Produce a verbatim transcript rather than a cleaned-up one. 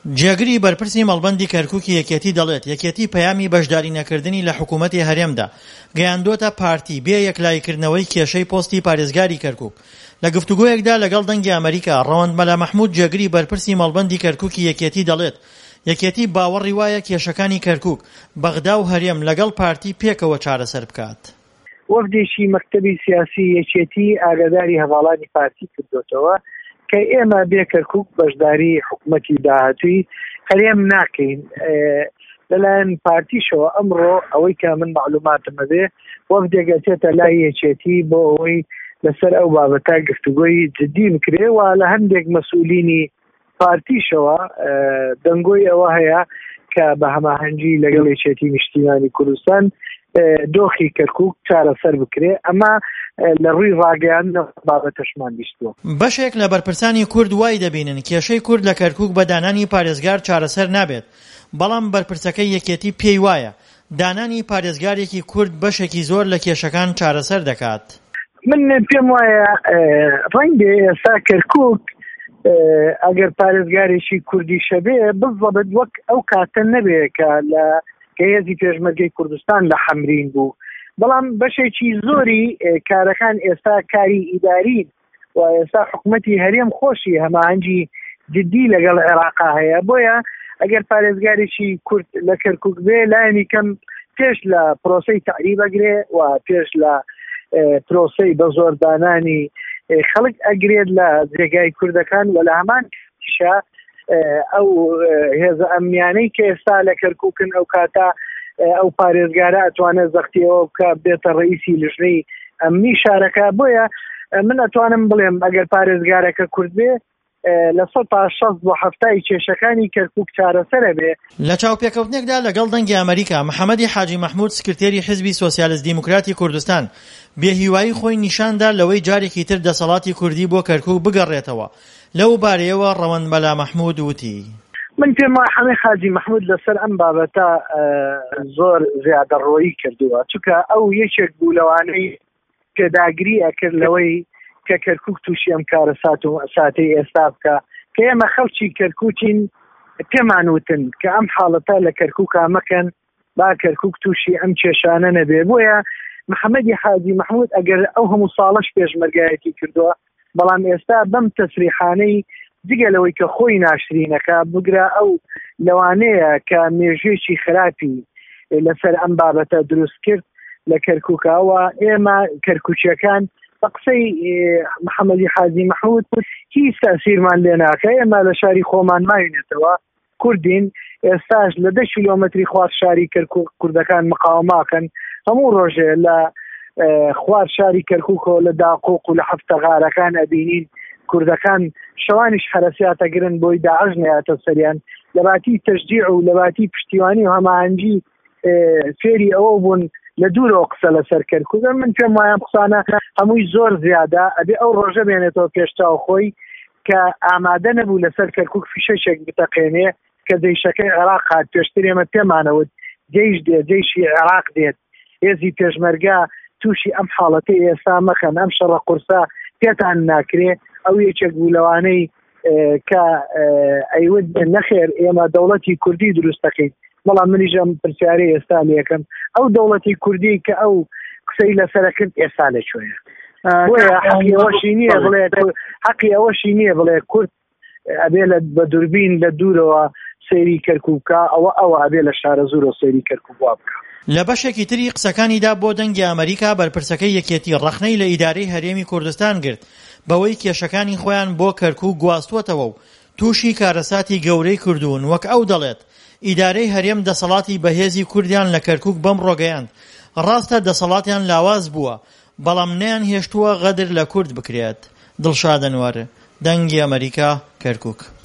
جێگری بەرپرسی مەڵبەندی کەرکووکی یەکێتی دەڵێت یەکێتی پەیامی بەشداری نەکردنی لە حکوومەتی هەرێمدا گەیاندۆتە پارتی بێ یەکلایکردنەوەی کێشەی پۆستی پارێزگاری کەرکووک. لە گفتوگۆیەکدا لەگەڵ دەنگی ئەمریکا ڕەوەند مەلا مەحموود جێگری بەرپرسی مەڵبەندی کەرکووکی یەکێتی دەڵێت یەکێتی باوەڕی وایە کێشەکانی کەرکووک بەغدا و هەرێم لەگەڵ پارتی پێکەوە چارەسەر بکات. وەفدێکی مەکتەبی سیاسی یەکێتی ئاگاداری هەواڵانی پارتی کردوتەوە کە ئێمە بێ کەرکووک بەشداری حکوومەتی داهاتووی هەرێم ناکەین. لەلایەن پارتیشەوە ئەمڕۆ ئەوەی کە من معلوماتم هەبێ وەفدێکەچێتە لای یەکێتی بۆ ئەوەی لەسەر ئەو بابەتە گفتوگۆی جدی بکرێ و لە هەندێک مەسئولینی پارتیشەوە دەنگۆی ئەوە هەیە کە بە هەماهەنگی لەگەڵ یەکێتی نیشتیمانی کوردستان دۆخی کەرکووک چارەسەر بکرێ. ئەمە لە ڕووی ڕاگەیاندنەوە بابەتەشمان بیستووە. بەشێک لە بەرپرسانی کورد وای دەبینن کێشەی کورد لە کەرکووک بە دانانی پارێزگار چارەسەر نابێت، بەڵام بەرپرسەکەی یەکێتی پێی وایە دانانی پارێزگارێکی کورد بەشێکی زۆر لە کێشەکان چارەسەر دەکات. من پێم وایە ڕەنگە ئێستا کەرکووک ئەگەر پارێزگارێکی کوردی شەبێ بزڵبێت وەک ئەو کاتە نەبێ کە لە کە هێزی پێشمەرگەی کوردستان لە حەمرین بوو، بەڵام بەشێکی زۆری کارەکان ئێستا کاری ئیدارین و ئێستا حکوومەتی هەرێم خۆشی هەماهەنگی جدی لەگەڵ عێراقا هەیە. بۆیە ئەگەر پارێزگارێکی کورد لە کەرکووک بێ لایەنی کەم پێش لە پرۆسەی تعریب ئەگرێ و پێش لە پرۆسەی بە زۆردانانی خەڵک ئەگرێت لە جێگای کوردەکان و لە هەمان شە ئەو هێزە ئەمنیانەی کە ئێستا لە کەرکووکن ئەو کاتە ئەو پارێزگارە ئەتوانێت زەختیەوە بکە بێتە ڕئیسی لژنەی ئەمنی شارەکە. بۆیە من ئەتوانم بڵێم ئەگەر پارێزگارەکە کورد بێ لە سەد تا شەست بۆ هەفتای کێشەکانی کەرکووک چارەسەرە بێ. لە چاوپێکەوتنێکدا لەگەڵ دەنگی ئەمریکا محەممەدی حاجی مەحموود سکرتێری حیزبی سۆسیالیست دیموکراتی کوردستان بێهیوایی خۆی نیشاندا لەوەی جارێکی تر دەسەڵاتی کوردی بۆ کەرکووک بگەڕێتەوە. لەو بارەیەوە ڕەوەند مەلا مەحموود وتی من پێم وایە حەمێ حاجی مەحموود لەسەر ئەم بابەتە زۆر زیادەڕۆیی کردووە، چونکە ئەو یەکێک بوو لەوانەی پێداگری ئەکرد لەوەی کە کەرکووک تووشی ئەم کارە سات و ساتەی ئێستا بکە کە ئێمە خەڵکی کەرکووکین پێمان وتن کە ئەم حاڵەتە لە کەرکووکا مەکەن با کەرکووک تووشی ئەم کێشانە نەبێ. بۆیە محەممەدی حاجی مەحموود ئەگەر ئەو هەموو ساڵش پێشمەرگایەتی کردووە، بەڵام ئێستا بەم تەسریحانەی جگەلەوەی کە خۆی ناشرینەکە بگرە ئەو لەوانەیە کە مێژوێکی خراپی لەسەر ئەم بابەتە دروست کرد لە کەرکووکەوە. ئێمە کەرکووچیەکان بە قسەی محەممەدی حاجی مەحموود هیچ تەسیرمان لێ ناکە. ئێمە لە شاری خۆمان ماوینێتەوە کوردین، ئێستاش لە دە کیلۆمەتری خوارد شاری کەرکووک کوردەکان مقاوماکەن هەموو ڕۆژێ لە خوارد شاری کەرکووکەوە لە داقۆق و لە حەفتە غارەکان ئەبینین کوردەکان شەوانیش حرەسیاتەگرن بۆی داعش نەهاتە سەریان لە باتی تەشجیع و لە باتی پشتیوانی و هەماهەنگی فێری ئەوە بوون لە دوورەوە قسە لەسەر کەرکووک. من پێم وایە قسانە هەمووی زۆر زیادە ئەبێ ئەو ڕۆژە بێنێتەوە پێشتاو خۆی کە ئامادە نەبوو لەسەر کەرکووک فیشەشێک بتەقێنێ کە جەیشەکەی عێراق هات. پێشتر ئێمە پێمانەوت جەیش دێت، جەیشی عێراق دێت، هێزی پێشمەرگا تووشی ئەم حاڵەتەی ئێستا مەکەن، ئەم شەڕە قورسا پێتان ناکرێ. ئەو یەکێک بوو لەوانەی کە ئەیود نەخێر ئێمە دەوڵەتی کوردی دروست دەکەین، بەڵام منیش ئەم پرسیارەی ئێستا لێکەم ئەو دەوڵەتی کوردی کە ئەو قسەی لەسەرە کرد ئێستا لەکوێیە؟ بۆیە حەقی ئەوەشی نییە بڵێ حەقی ئەوەشی نییە بڵێ کورد ئەبێ لە بە دووربین لە دوورەوە سەیری کەرکووکە، ئەوە ئەوە ئەبێ لە شارە زۆرە سەیری کەرکووک بکە. لە بەشێکی تری قسەکانیدا بۆ دەنگی ئەمریکا بەرپرسەکەی یەکێتی ڕەخنەی لە ئیدارەی هەرێمی کوردستان گرت بەوەی کێشەکانی خۆیان بۆ کەرکووک گواستووەتەوە و تووشی کارەساتی گەورەی کردوون. وەک ئەو دەڵێت ئیدارەی هەرێم دەسەڵاتی بەهێزی کوردیان لە کەرکووک بەم ڕۆگەیاند. ڕاستە دەسەڵاتیان لاواز بووە، بەڵام نەیان هێشتووە غەدر لە کورد بکرێت. دڵشاد ئەنوەر، دەنگی ئەمریکا، کەرکووک.